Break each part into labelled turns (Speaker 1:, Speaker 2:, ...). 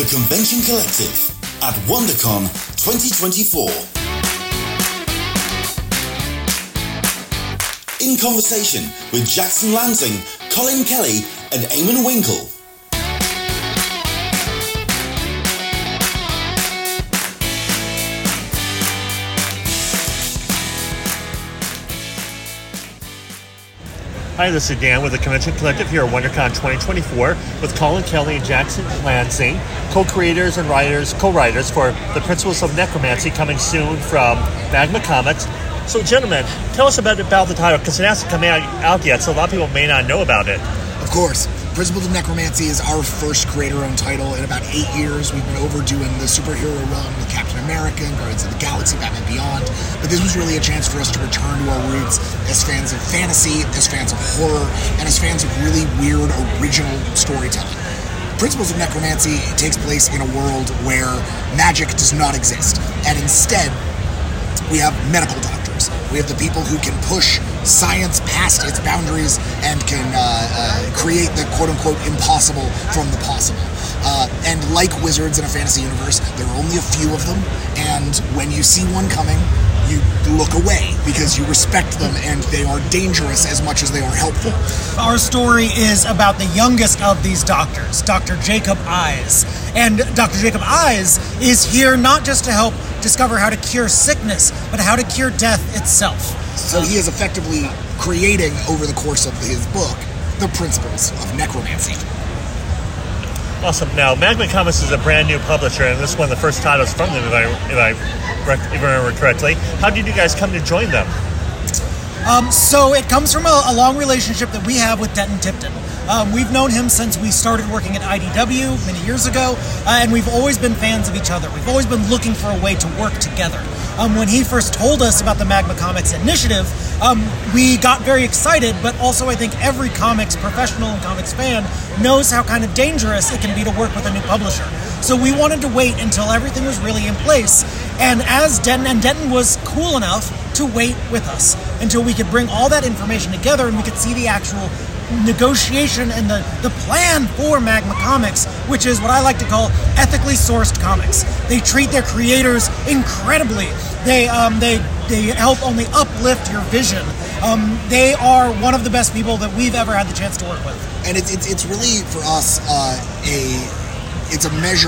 Speaker 1: The Convention Collective at WonderCon 2024. In conversation with Jackson Lansing, Colin Kelly and Eamon Winkle.
Speaker 2: Hi, this is Dan with the Convention Collective here at WonderCon 2024 with Colin Kelly and Jackson Lansing, co-creators and co-writers for The Principles of Necromancy, coming soon from Magma Comics. So, gentlemen, tell us about the title, because it hasn't come out yet, so a lot of people may not know about it.
Speaker 3: Of course. Principles of Necromancy is our first creator-owned title. In about 8 years, we've been overdoing the superhero run with Captain America and Guardians of the Galaxy, Batman Beyond. But this was really a chance for us to return to our roots as fans of fantasy, as fans of horror, and as fans of really weird, original storytelling. Principles of Necromancy takes place in a world where magic does not exist. And instead, we have medical doctors. We have the people who can push science past its boundaries and can create the quote-unquote impossible from the possible. And like wizards in a fantasy universe, there are only a few of them, and when you see one coming, you look away because you respect them and they are dangerous as much as they are helpful.
Speaker 4: Our story is about the youngest of these doctors, Dr. Jacob Eyes. And Dr. Jacob Eyes is here not just to help discover how to cure sickness, but how to cure death itself.
Speaker 3: So he is effectively creating, over the course of his book, the principles of necromancy.
Speaker 2: Awesome. Now, Magma Comics is a brand new publisher, and this is one of the first titles from them, if I remember correctly. How did you guys come to join them?
Speaker 4: So it comes from a long relationship that we have with Denton Tipton. We've known him since we started working at IDW many years ago, and we've always been fans of each other. We've always been looking for a way to work together. When he first told us about the Magma Comics initiative, we got very excited, but also I think every comics professional and comics fan knows how kind of dangerous it can be to work with a new publisher. So we wanted to wait until everything was really in place, and Denton was cool enough to wait with us until we could bring all that information together and we could see the actual negotiation and the plan for Magma Comics, which is what I like to call ethically sourced comics. They treat their creators incredibly. They help only uplift your vision. They are one of the best people that we've ever had the chance to work with.
Speaker 3: And it's really for us it's a measure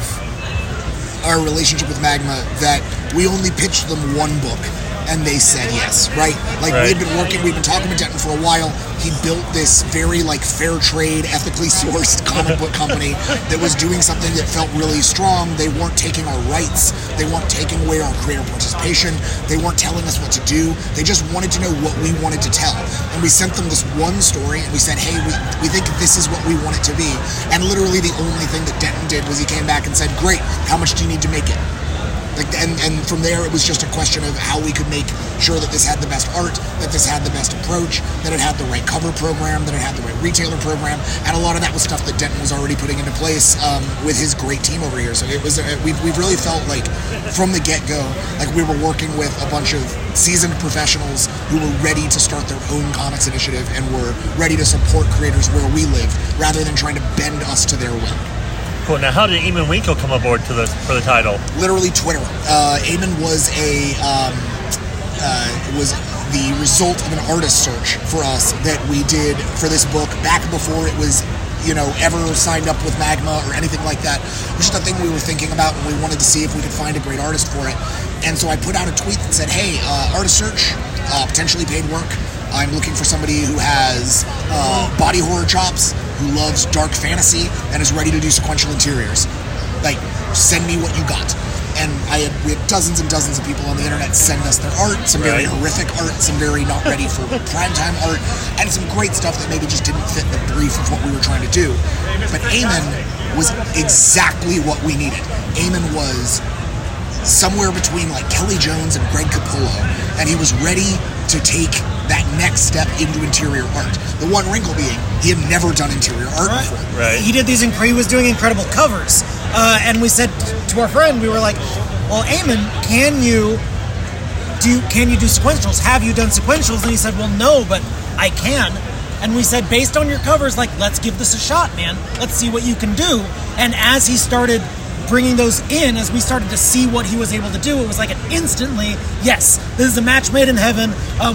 Speaker 3: of our relationship with Magma that we only pitched them one book and they said yes, right? Like, right. We'd been talking with Denton for a while. He built this very, fair trade, ethically sourced comic book company that was doing something that felt really strong. They weren't taking our rights. They weren't taking away our creator participation. They weren't telling us what to do. They just wanted to know what we wanted to tell. And we sent them this one story, and we said, hey, we think this is what we want it to be. And literally the only thing that Denton did was he came back and said, great, how much do you need to make it? And from there, it was just a question of how we could make sure that this had the best art, that this had the best approach, that it had the right cover program, that it had the right retailer program, and a lot of that was stuff that Denton was already putting into place with his great team over here. So it was we've really felt like from the get-go, like we were working with a bunch of seasoned professionals who were ready to start their own comics initiative and were ready to support creators where we live, rather than trying to bend us to their will.
Speaker 2: Cool. Now, how did Eamon Winkle come aboard for the title?
Speaker 3: Literally Twitter. Eamon was was the result of an artist search for us that we did for this book back before it was, ever signed up with Magma or anything like that. It was just a thing we were thinking about, and we wanted to see if we could find a great artist for it. And so I put out a tweet that said, hey, artist search, potentially paid work. I'm looking for somebody who has body horror chops, who loves dark fantasy, and is ready to do sequential interiors. Send me what you got. And we had dozens and dozens of people on the internet send us their art, some very horrific art, some very not ready for primetime art, and some great stuff that maybe just didn't fit the brief of what we were trying to do. But Eamon was exactly what we needed. Eamon was somewhere between Kelly Jones and Greg Capullo, and he was ready to take that next step into interior art. The one wrinkle being, he had never done interior art before.
Speaker 2: Right.
Speaker 4: He was doing incredible covers. And we said to our friend, we were like, well, Eamon, can you do sequentials? Have you done sequentials? And he said, well, no, but I can. and we said, based on your covers, like, let's give this a shot, man. Let's see what you can do. And as he started bringing those in, as we started to see what he was able to do, it was like an instantly, yes, this is a match made in heaven.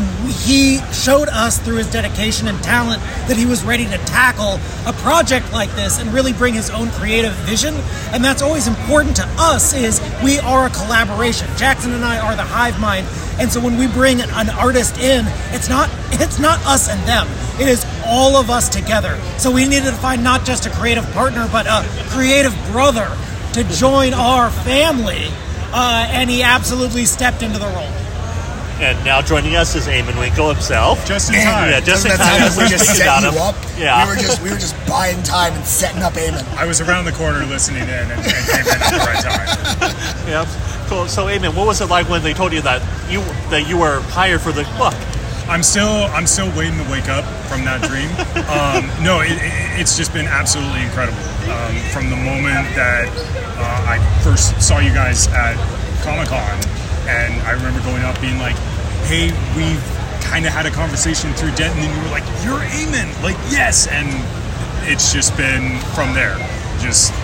Speaker 4: He showed us through his dedication and talent that he was ready to tackle a project like this and really bring his own creative vision. And that's always important to us, is we are a collaboration. Jackson and I are the hive mind. And so when we bring an artist in, it's not us and them. It is all of us together. So we needed to find not just a creative partner, but a creative brother to join our family, and he absolutely stepped into the role.
Speaker 2: And now joining us is Eamon Winkle himself.
Speaker 5: Just in time.
Speaker 2: Yeah, just in time.
Speaker 3: We just set you up.
Speaker 2: Yeah.
Speaker 3: We were just buying time and setting up Eamon.
Speaker 5: I was around the corner listening in and came in at the right time.
Speaker 2: Yeah, cool. So, Eamon, what was it like when they told you that you were hired for the book?
Speaker 5: I'm still waiting to wake up from that dream. No, it's just been absolutely incredible. From the moment that I first saw you guys at Comic-Con, and I remember going up being like, hey, we've kind of had a conversation through Denton, and you were like, you're Eamon, like, yes, and it's just been from there, just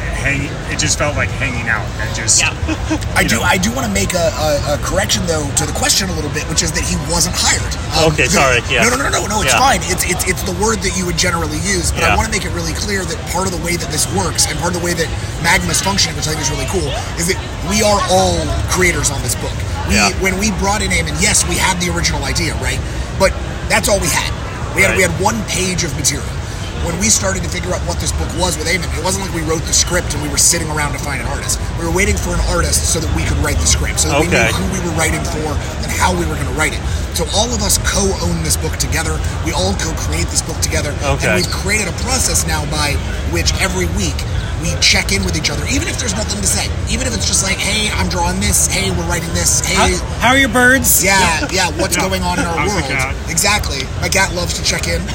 Speaker 5: it just felt like hanging out and just. Yeah.
Speaker 3: I do want to make a correction though to the question a little bit, which is that he wasn't hired.
Speaker 2: Okay, sorry. Yeah.
Speaker 3: No. It's fine. It's the word that you would generally use, but I want to make it really clear that part of the way that this works and part of the way that Magma's functioning, which I think is really cool, is that we are all creators on this book. When we brought in Eamon, yes, we had the original idea, right? But that's all we had. We had 1 page of material. When we started to figure out what this book was with Eamon, it wasn't like we wrote the script and we were sitting around to find an artist. We were waiting for an artist so that we could write the script, so that we knew who we were writing for and how we were going to write it. So all of us co-own this book together. We all co-create this book together. And we've created a process now by which every week we check in with each other, even if there's nothing to say. Even if it's just like, hey, I'm drawing this. Hey, we're writing this. Hey,
Speaker 4: how are your birds?
Speaker 3: Yeah. What's going on in our world?
Speaker 5: The cat?
Speaker 3: Exactly. My cat loves to check in.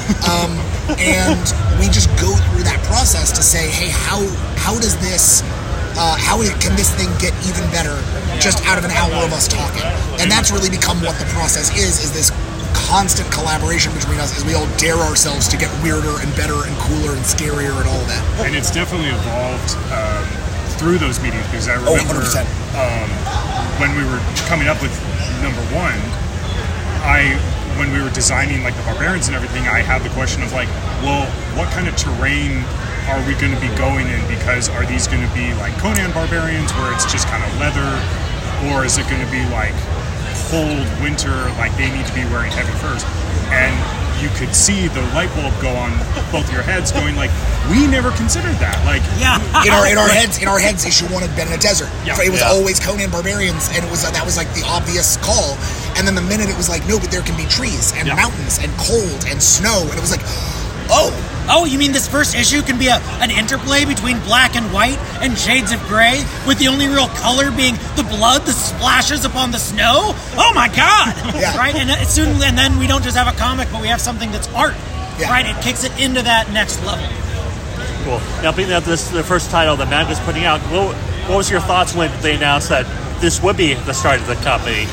Speaker 3: And we just go through that process to say, hey, how does this, can this thing get even better just out of an hour of us talking? And that's really become what the process is this constant collaboration between us as we all dare ourselves to get weirder and better and cooler and scarier and all of that.
Speaker 5: And it's definitely evolved through those meetings, because I remember
Speaker 3: 100%.
Speaker 5: When we were coming up with number 1, when we were designing like the barbarians and everything, I had the question of like, well, what kind of terrain are we going to be going in? Because are these going to be like Conan barbarians where it's just kind of leather, or is it going to be like cold winter, like they need to be wearing heavy furs? And you could see the light bulb go on both your heads, going like, we never considered that. Like,
Speaker 3: in our heads, issue 1 had been in a desert. Yeah. It was always Conan barbarians, and it was that was like the obvious call. And then the minute it was like, no, but there can be trees and mountains and cold and snow, and it was like, oh,
Speaker 4: you mean this first issue can be an interplay between black and white and shades of gray, with the only real color being the blood that splashes upon the snow? Oh my God!
Speaker 3: Yeah.
Speaker 4: Right, and then we don't just have a comic, but we have something that's art. Yeah. Right, it kicks it into that next level.
Speaker 2: Cool. Now, being that this is the first title that Magma's putting out, what was your thoughts when they announced that this would be the start of the company?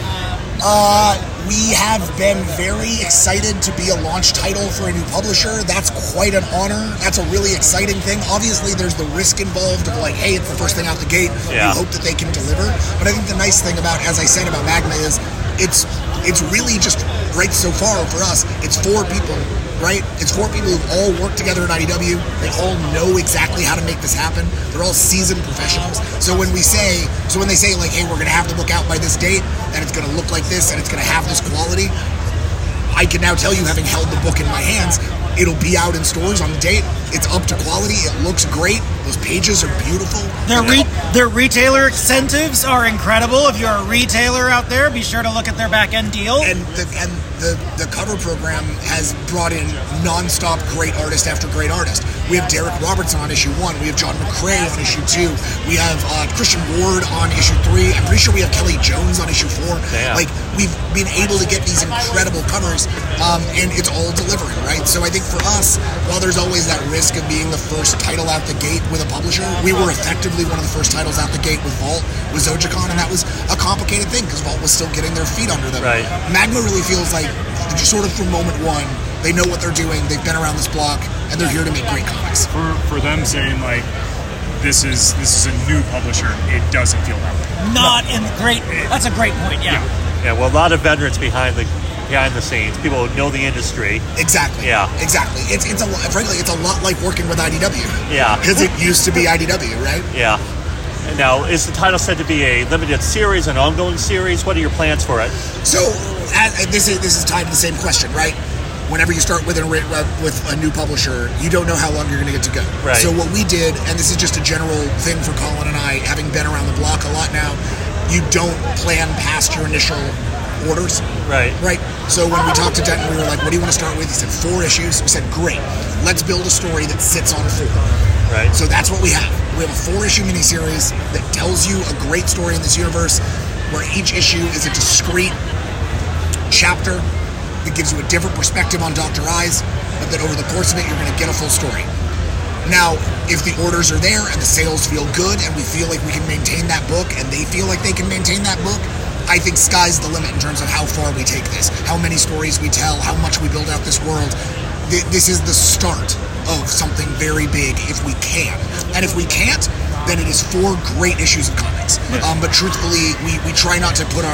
Speaker 3: We have been very excited to be a launch title for a new publisher. That's quite an honor. That's a really exciting thing. Obviously, there's the risk involved of like, hey, it's the first thing out the gate. Yeah. You hope that they can deliver. But I think the nice thing about, as I said about Magma, is it's really just great so far for us. It's 4 people, right? It's 4 people who've all worked together at IDW. They all know exactly how to make this happen. They're all seasoned professionals. So when they say like, hey, we're going to have the book out by this date, and it's going to look like this, and it's going to have this quality, I can now tell you, having held the book in my hands, it'll be out in stores on the date. It's up to quality. It looks great. Those pages are beautiful.
Speaker 4: Their retailer incentives are incredible. If you're a retailer out there, be sure to look at their back-end deal.
Speaker 3: And the cover program has brought in non-stop great artist after great artist. We have Derek Robertson on issue 1. We have John McCrae on issue 2. We have Christian Ward on issue 3. I'm pretty sure we have Kelly Jones on issue 4. Damn. Like, we've been able to get these incredible covers, and it's all delivering, right? So I think for us, while there's always that risk of being the first title out the gate with a publisher, we were effectively one of the first titles out the gate with Vault, with Zojicon, and that was a complicated thing because Vault was still getting their feet under them.
Speaker 2: Right.
Speaker 3: Magma really feels like, just sort of from moment 1, They know what they're doing. They've been around this block, and they're here to make great comics.
Speaker 5: For them saying like this is a new publisher, it doesn't feel that way.
Speaker 4: That's a great point. Yeah.
Speaker 2: Yeah, well, a lot of veterans behind the scenes, people who know the industry.
Speaker 3: Exactly.
Speaker 2: Yeah.
Speaker 3: Exactly. It's a lot, frankly, it's a lot like working with IDW.
Speaker 2: Yeah.
Speaker 3: Because it used to be IDW, right?
Speaker 2: Yeah. Now, is the title said to be a limited series, an ongoing series? What are your plans for it?
Speaker 3: So, this is tied to the same question, right? Whenever you start with a new publisher, you don't know how long you're going to get to go.
Speaker 2: Right.
Speaker 3: So what we did, and this is just a general thing for Colin and I, having been around the block a lot now, you don't plan past your initial orders.
Speaker 2: Right.
Speaker 3: Right. So when we talked to Denton, we were like, what do you want to start with? He said 4 issues. We said, great. Let's build a story that sits on 4.
Speaker 2: Right.
Speaker 3: So that's what we have. We have a 4-issue miniseries that tells you a great story in this universe, where each issue is a discrete chapter that gives you a different perspective on Dr. Eyes, but that over the course of it, you're going to get a full story. Now, if the orders are there and the sales feel good and we feel like we can maintain that book and they feel like they can maintain that book, I think sky's the limit in terms of how far we take this, how many stories we tell, how much we build out this world. This is the start of something very big if we can. And if we can't, then it is 4 great issues of comics. But truthfully, we try not to put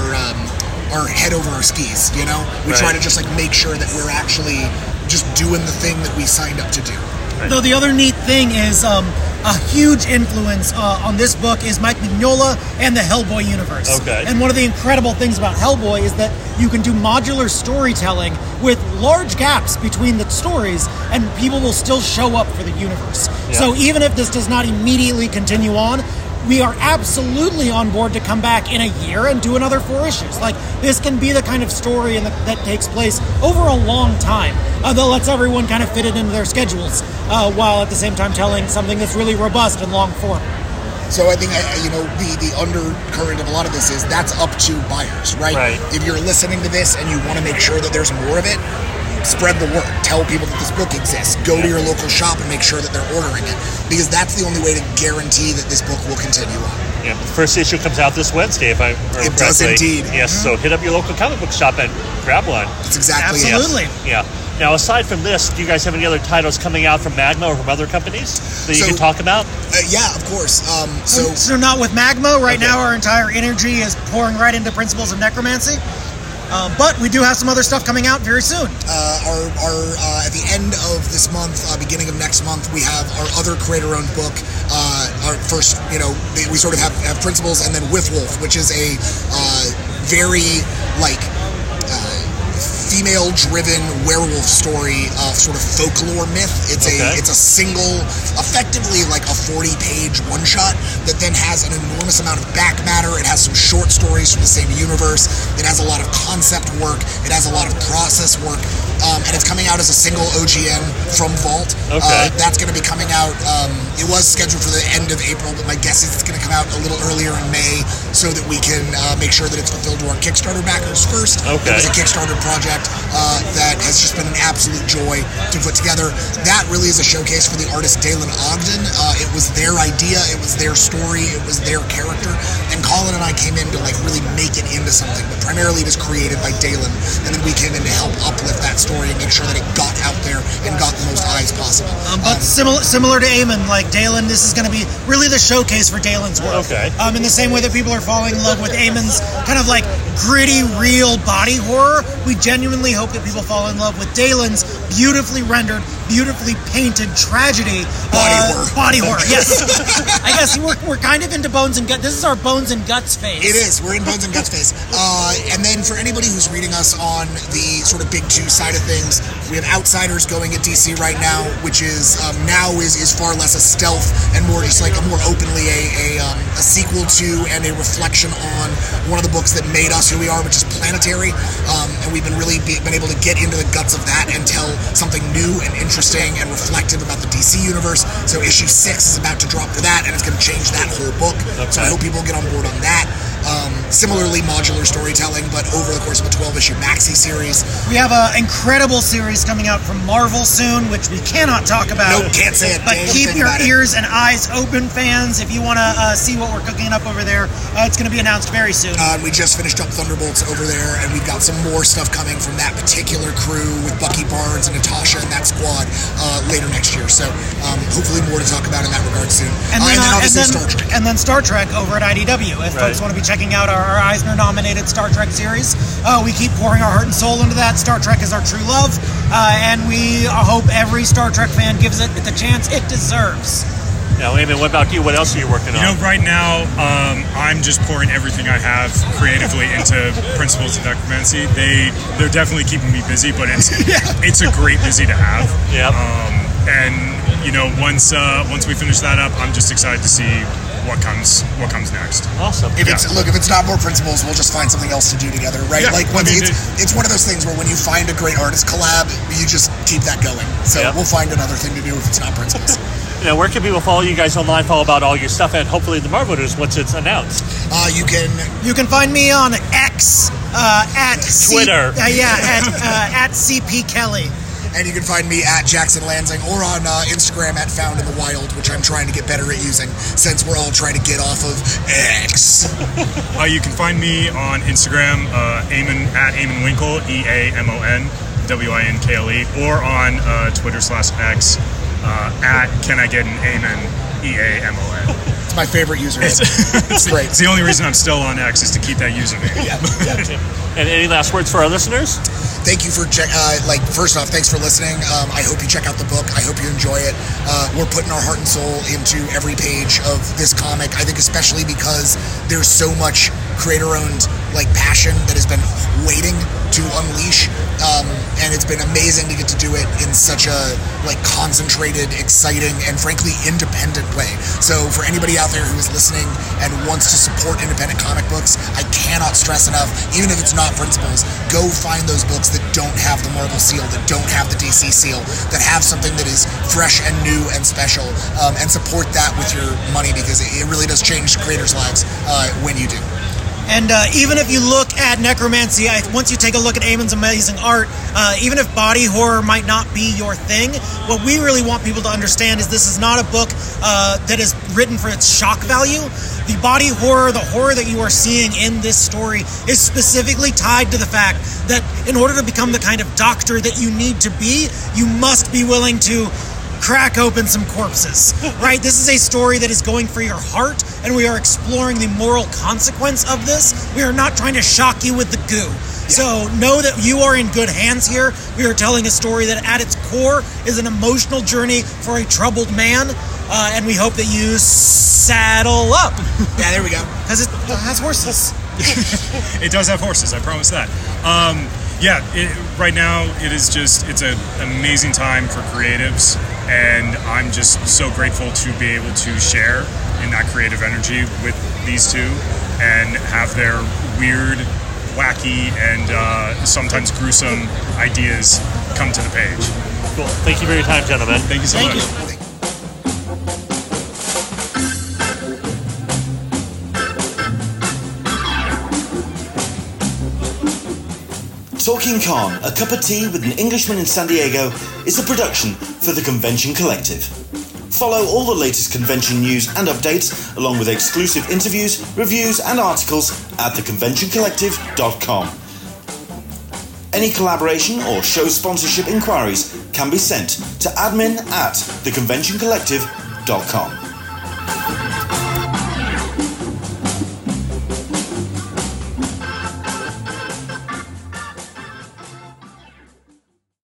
Speaker 3: our head over our skis, you know? We try to just like make sure that we're actually just doing the thing that we signed up to do.
Speaker 4: Though the other neat thing is a huge influence on this book is Mike Mignola and the Hellboy universe.
Speaker 2: Okay.
Speaker 4: And one of the incredible things about Hellboy is that you can do modular storytelling with large gaps between the stories, and people will still show up for the universe.
Speaker 2: Yeah.
Speaker 4: So even if this does not immediately continue on, we are absolutely on board to come back in a year and do another 4 issues. Like, this can be the kind of story that takes place over a long time, that lets everyone kind of fit it into their schedules, while at the same time telling something that's really robust and long form.
Speaker 3: So I think, the undercurrent of a lot of this is that's up to buyers, right?
Speaker 2: Right.
Speaker 3: If you're listening to this and you want to make sure that there's more of it, spread the word. Tell people that this book exists. Go to your local shop and make sure that they're ordering it, because that's the only way to guarantee that this book will continue on.
Speaker 2: Yeah, the first issue comes out this Wednesday, if I remember
Speaker 3: It does
Speaker 2: correctly.
Speaker 3: indeed.
Speaker 2: Yes, so hit up your local comic book shop and grab one.
Speaker 3: That's exactly
Speaker 4: Absolutely.
Speaker 3: it.
Speaker 2: Yeah. Now, aside from this, do you guys have any other titles coming out from Magma or from other companies that you
Speaker 3: So-
Speaker 2: can talk about?
Speaker 3: Yeah, of course.
Speaker 4: So not with Magma. Right
Speaker 2: Okay.
Speaker 4: now our entire energy is pouring right into Principles of Necromancy. But we do have some other stuff coming out very soon.
Speaker 3: At the end of this month, beginning of next month, we have our other creator-owned book. Our first, we sort of have Principles, and then With Wolf, which is a very female-driven werewolf story, sort of folklore myth. It's a single, effectively like a 40-page one-shot that then has an enormous amount of back matter. It has some short stories from the same universe. It has a lot of concept work. It has a lot of process work. And it's coming out as a single OGN from Vault.
Speaker 2: Okay.
Speaker 3: That's going to be coming out. It was scheduled for the end of April, but my guess is it's going to come out a little earlier in May so that we can make sure that it's fulfilled to our Kickstarter backers first.
Speaker 2: Okay.
Speaker 3: It was a Kickstarter project that has just been an absolute joy to put together. That really is a showcase for the artist Dalen Ogden. It was their idea, it was their story, it was their character, and Colin and I came in to really make it into something, but primarily it is created by Dalen, and then we came in to help uplift that story and make sure that it got out there and got the most eyes possible.
Speaker 4: But similar to Eamon, like Dalen, this is going to be really the showcase for Dalen's work.
Speaker 2: Okay.
Speaker 4: In the same way that people are falling in love with Eamon's kind of gritty, real body horror, we genuinely hope that people fall in love with Dalen's beautifully rendered, beautifully painted tragedy. Body horror, yes. I guess we're kind of into Bones and Guts. This is our Bones and Guts phase.
Speaker 3: It is. We're in Bones and Guts phase. And then for anybody who's reading us on the sort of Big Two side of things, we have Outsiders going at DC right now, which is is far less a stealth and more just a more openly a sequel to and a reflection on one of the books that made us who we are, which is Planetary. And we've been really been able to get into the guts of that and tell something new and interesting and reflective about the DC universe. So issue 6 is about to drop for that, and it's going to change that whole book.
Speaker 2: Okay.
Speaker 3: So I hope people get on board on that. similarly modular storytelling, but over the course of a 12-issue maxi series.
Speaker 4: We have an incredible series coming out from Marvel soon, which we cannot talk about.
Speaker 3: Nope, can't say a
Speaker 4: But
Speaker 3: dang
Speaker 4: keep
Speaker 3: thing
Speaker 4: your
Speaker 3: about it.
Speaker 4: ears and eyes open, fans. If you want to see what we're cooking up over there, it's going to be announced very soon.
Speaker 3: We just finished up Thunderbolts over there, and we've got some more stuff coming from that particular crew with Bucky Barnes and Natasha and that squad later next year. So hopefully more to talk about in that regard soon.
Speaker 4: And then,
Speaker 3: obviously Star Trek.
Speaker 4: And then Star Trek over at IDW. If folks want to be checking out our Eisner-nominated Star Trek series, we keep pouring our heart and soul into that. Star Trek is our true love, and we hope every Star Trek fan gives it the chance it deserves.
Speaker 2: Now, Eamon, what about you? What else are you working on?
Speaker 5: You know, right now, I'm just pouring everything I have creatively into Principles of Necromancy. They're definitely keeping me busy, but it's a great busy to have.
Speaker 2: Yeah.
Speaker 5: And you know, once we finish that up, I'm just excited to see what comes next.
Speaker 2: Awesome.
Speaker 3: If it's not more Principles, we'll just find something else to do together, right?
Speaker 5: Yeah,
Speaker 3: like it's one of those things where when you find a great artist collab, you just keep that going. So we'll find another thing to do if it's not Principles.
Speaker 2: Now, where can people follow you guys online, follow about all your stuff, and hopefully the Marvel News once it's announced?
Speaker 3: You
Speaker 4: can find me on X at
Speaker 2: Twitter.
Speaker 4: At CP Kelly.
Speaker 3: And you can find me at Jackson Lansing or on Instagram at Found in the Wild, which I'm trying to get better at using since we're all trying to get off of X.
Speaker 5: You can find me on Instagram, Eamon at Eamon Winkle, EAMON WINKLE, or on Twitter/X at Can I Get an Eamon EAMON.
Speaker 3: It's my favorite username. It's great.
Speaker 5: It's the only reason I'm still on X is to keep that username.
Speaker 3: Yeah.
Speaker 2: And any last words for our listeners?
Speaker 3: Thank you for first off, thanks for listening. I hope you check out the book. I hope you enjoy it. We're putting our heart and soul into every page of this comic. I think especially because there's so much creator-owned passion that has been waiting to unleash, and it's been amazing to get to do it in such a concentrated, exciting, and frankly independent way. So for anybody out there who is listening and wants to support independent comic books, I cannot stress enough, even if it's not Principles, go find those books that don't have the Marvel seal, that don't have the DC seal, that have something that is fresh and new and special, and support that with your money, because it really does change creators' lives when you do.
Speaker 4: And even if you look at Necromancy, once you take a look at Eamon's amazing art, even if body horror might not be your thing, what we really want people to understand is this is not a book that is written for its shock value. The body horror, the horror that you are seeing in this story is specifically tied to the fact that in order to become the kind of doctor that you need to be, you must be willing to crack open some corpses, right? This is a story that is going for your heart, and we are exploring the moral consequence of this. We are not trying to shock you with the goo. So know that you are in good hands here. We are telling a story that at its core is an emotional journey for a troubled man, and we hope that you saddle up.
Speaker 3: Yeah, there we go.
Speaker 4: Because it has horses.
Speaker 5: It does have horses, I promise that. Right now it's an amazing time for creatives, and I'm just so grateful to be able to share in that creative energy with these two and have their weird, wacky, and sometimes gruesome ideas come to the page.
Speaker 2: Cool. Thank you for your time, gentlemen.
Speaker 5: Thank you so much.
Speaker 1: Talking Con, a cup of tea with an Englishman in San Diego, is a production for the Convention Collective. Follow all the latest convention news and updates, along with exclusive interviews, reviews, and articles at theconventioncollective.com. Any collaboration or show sponsorship inquiries can be sent to admin@theconventioncollective.com.